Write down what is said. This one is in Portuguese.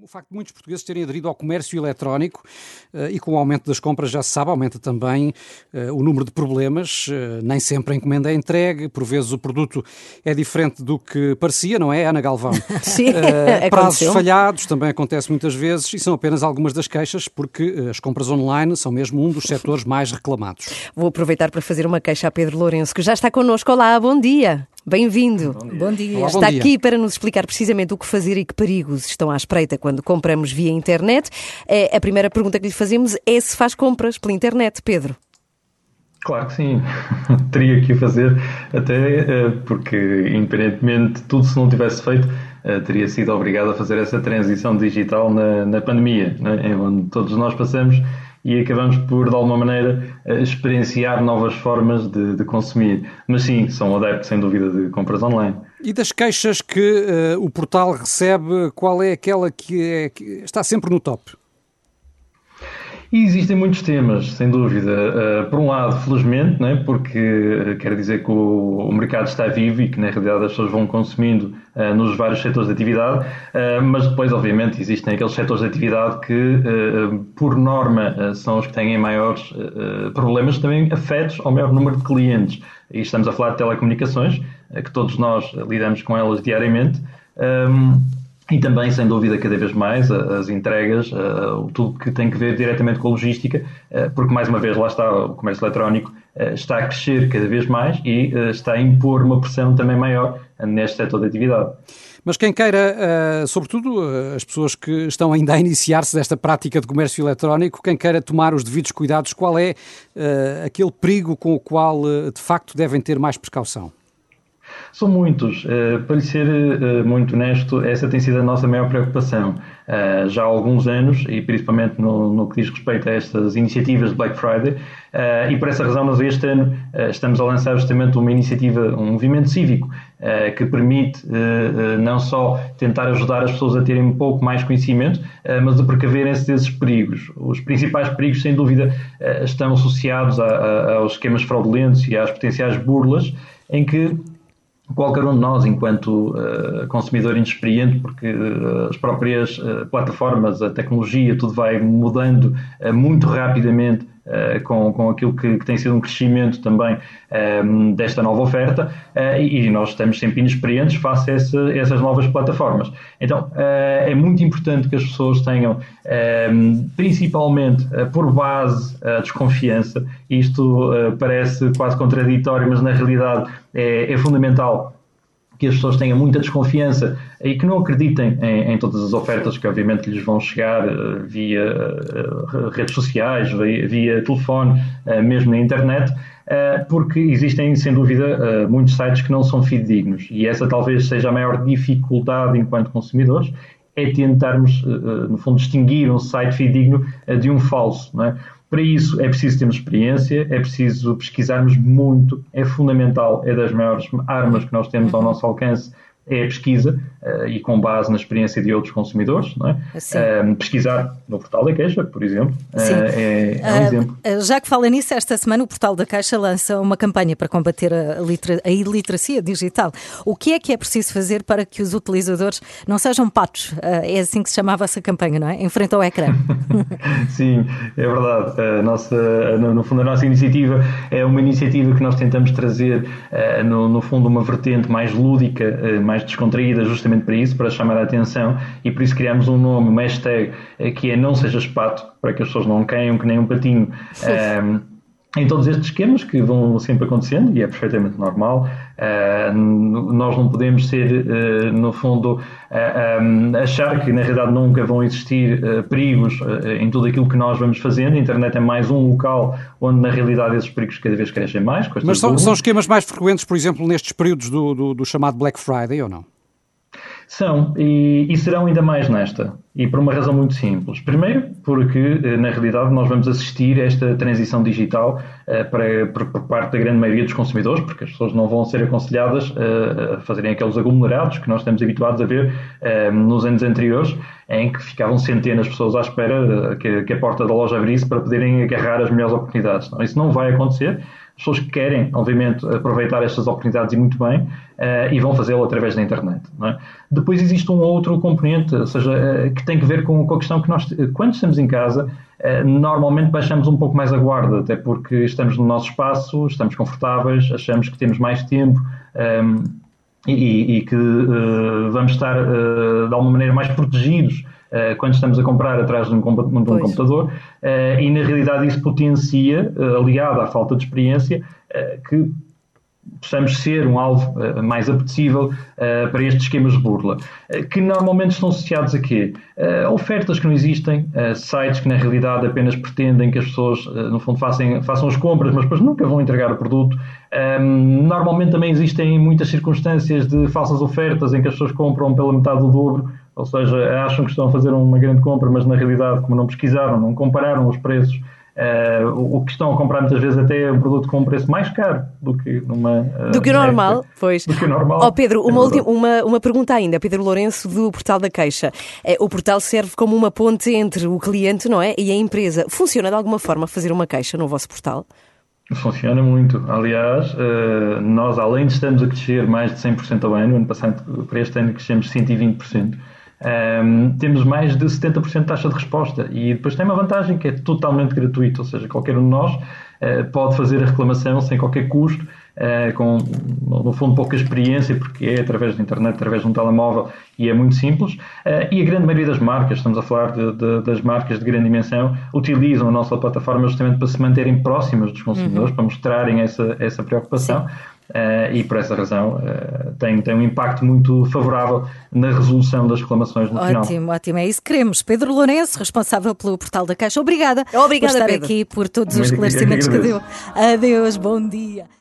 O facto de muitos portugueses terem aderido ao comércio eletrónico e com o aumento das compras, já se sabe, aumenta também o número de problemas. Nem sempre a encomenda é entregue, por vezes o produto é diferente do que parecia, não é, Ana Galvão? Sim, prazos falhados também acontece muitas vezes e são apenas algumas das queixas, porque as compras online são mesmo um dos setores mais reclamados. Vou aproveitar para fazer uma queixa a Pedro Lourenço, que já está connosco. Olá, bom dia. Bem-vindo. Bom dia. Olá, Está aqui para nos explicar precisamente o que fazer e que perigos estão à espreita quando compramos via internet. A primeira pergunta que lhe fazemos é se faz compras pela internet, Pedro. Claro que sim, teria que o fazer, até porque, independentemente de tudo, se não tivesse feito, teria sido obrigado a fazer essa transição digital na pandemia, né, onde todos nós passamos e acabamos por, de alguma maneira, experienciar novas formas de consumir. Mas sim, sou um adepto, sem dúvida, de compras online. E das queixas que o portal recebe, qual é aquela que está sempre no top? E existem muitos temas, sem dúvida. Por um lado, felizmente, né, porque quer dizer que o mercado está vivo e que, na realidade, as pessoas vão consumindo nos vários setores de atividade, mas depois, obviamente, existem aqueles setores de atividade que, por norma, são os que têm maiores problemas, também afetos ao maior número de clientes. E estamos a falar de telecomunicações, que todos nós lidamos com elas diariamente. E também, sem dúvida, cada vez mais as entregas, tudo que tem que ver diretamente com a logística, porque, mais uma vez, lá está, o comércio eletrónico está a crescer cada vez mais e está a impor uma pressão também maior neste setor de atividade. Mas quem queira, sobretudo as pessoas que estão ainda a iniciar-se desta prática de comércio eletrónico, quem queira tomar os devidos cuidados, qual é aquele perigo com o qual, de facto, devem ter mais precaução? São muitos. Para lhe ser muito honesto, essa tem sido a nossa maior preocupação já há alguns anos, e principalmente no que diz respeito a estas iniciativas de Black Friday, e por essa razão nós este ano estamos a lançar justamente uma iniciativa, um movimento cívico, que permite não só tentar ajudar as pessoas a terem um pouco mais conhecimento, mas a precaverem-se desses perigos. Os principais perigos, sem dúvida, estão associados aos esquemas fraudulentos e às potenciais burlas, em que qualquer um de nós, enquanto consumidor inexperiente, porque as próprias plataformas, a tecnologia, tudo vai mudando muito rapidamente com aquilo que tem sido um crescimento também desta nova oferta, e nós estamos sempre inexperientes face a essas novas plataformas. Então, é muito importante que as pessoas tenham, principalmente por base, a desconfiança. Isto parece quase contraditório, mas na realidade é fundamental que as pessoas tenham muita desconfiança e que não acreditem em todas as ofertas que obviamente lhes vão chegar via redes sociais, via telefone, mesmo na internet, porque existem, sem dúvida, muitos sites que não são fidedignos, e essa talvez seja a maior dificuldade enquanto consumidores, é tentarmos, no fundo, distinguir um site fidedigno de um falso, não é? Para isso é preciso termos experiência, é preciso pesquisarmos muito, é fundamental, é das maiores armas que nós temos ao nosso alcance, é a pesquisa, e com base na experiência de outros consumidores, não é? Pesquisar no Portal da Caixa, por exemplo, é um exemplo. Já que fala nisso, esta semana o Portal da Caixa lança uma campanha para combater a iliteracia digital. O que é preciso fazer para que os utilizadores não sejam patos? É assim que se chamava essa campanha, não é? Em frente ao ecrã. Sim, é verdade. No fundo, a nossa iniciativa é uma iniciativa que nós tentamos trazer, no fundo, uma vertente mais lúdica, mais descontraída, justamente para isso, para chamar a atenção, e por isso criamos um nome, uma hashtag, que é Não Sejas Pato, para que as pessoas não caiam que nem um patinho em todos estes esquemas que vão sempre acontecendo, e é perfeitamente normal. Nós não podemos ser, no fundo, achar que na realidade nunca vão existir perigos em tudo aquilo que nós vamos fazendo. A internet é mais um local onde na realidade esses perigos cada vez crescem mais. Mas são esquemas mais frequentes, por exemplo, nestes períodos do chamado Black Friday, ou não? São, e serão ainda mais nesta, e por uma razão muito simples. Primeiro, porque na realidade nós vamos assistir a esta transição digital por parte da grande maioria dos consumidores, porque as pessoas não vão ser aconselhadas a fazerem aqueles aglomerados que nós estamos habituados a ver nos anos anteriores, em que ficavam centenas de pessoas à espera que a porta da loja abrisse para poderem agarrar as melhores oportunidades. Não, isso não vai acontecer. As pessoas querem, obviamente, aproveitar estas oportunidades e muito bem, e vão fazê-lo através da internet. Não é? Depois existe um outro componente, ou seja, que tem que ver com a questão que nós, quando estamos em casa, normalmente baixamos um pouco mais a guarda, até porque estamos no nosso espaço, estamos confortáveis, achamos que temos mais tempo, e que vamos estar de alguma maneira mais protegidos quando estamos a comprar atrás de um computador, e na realidade isso potencia, aliado à falta de experiência, que possamos ser um alvo mais apetecível para estes esquemas de burla, que normalmente estão associados a quê? A ofertas que não existem, sites que na realidade apenas pretendem que as pessoas, no fundo, façam as compras, mas depois nunca vão entregar o produto. Normalmente também existem muitas circunstâncias de falsas ofertas em que as pessoas compram pela metade do dobro, ou seja, acham que estão a fazer uma grande compra, mas na realidade, como não pesquisaram, não compararam os preços, o que estão a comprar muitas vezes até é um produto com um preço mais caro do que o normal, pois. Do que o normal. Pedro, uma pergunta ainda. Pedro Lourenço, do Portal da Queixa. O portal serve como uma ponte entre o cliente, não é, e a empresa. Funciona de alguma forma fazer uma queixa no vosso portal? Funciona muito. Aliás, nós, além de estarmos a crescer mais de 100% ao ano passado, para este ano crescemos 120%, temos mais de 70% de taxa de resposta, e depois tem uma vantagem que é totalmente gratuito, ou seja, qualquer um de nós pode fazer a reclamação sem qualquer custo, com, no fundo, pouca experiência, porque é através da internet, através de um telemóvel, e é muito simples. E a grande maioria das marcas, estamos a falar das marcas de grande dimensão, utilizam a nossa plataforma justamente para se manterem próximas dos consumidores, para mostrarem essa preocupação. E por essa razão tem um impacto muito favorável na resolução das reclamações no final. Ótimo, é isso que queremos. Pedro Lourenço, responsável pelo Portal da Caixa. Obrigada por estar Pedro. Aqui, por todos os esclarecimentos que deu. Adeus, bom dia.